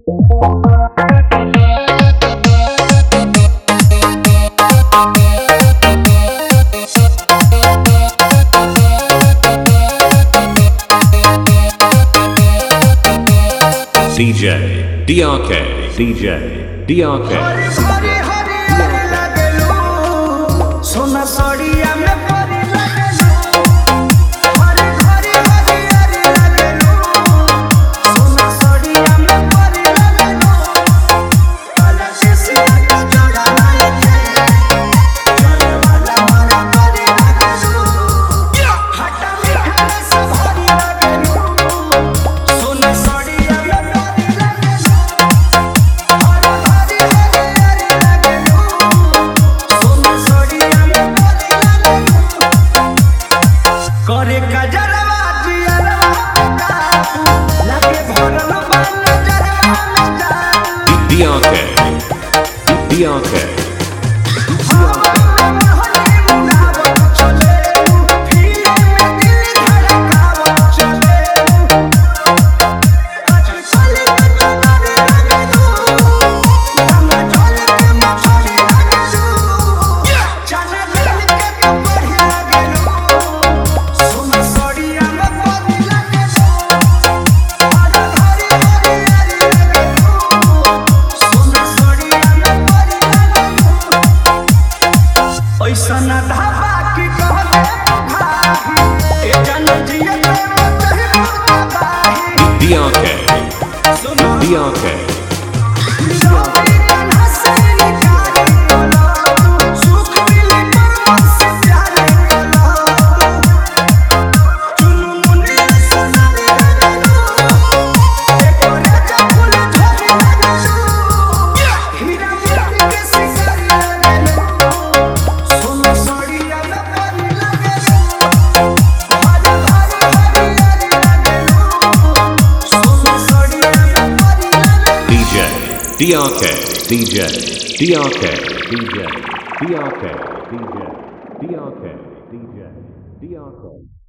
DJ DRK DJ DRK सोना सड़िया में परी सोना सड़िया में परी करे कजरवा जियरवा लगे भरल बन जरवा DRK DRK ऐसा धाबा की कहले भाई ए जन जिए DRK DRK DRK DJ DRK DJ DRK DJ DRK DJ DRK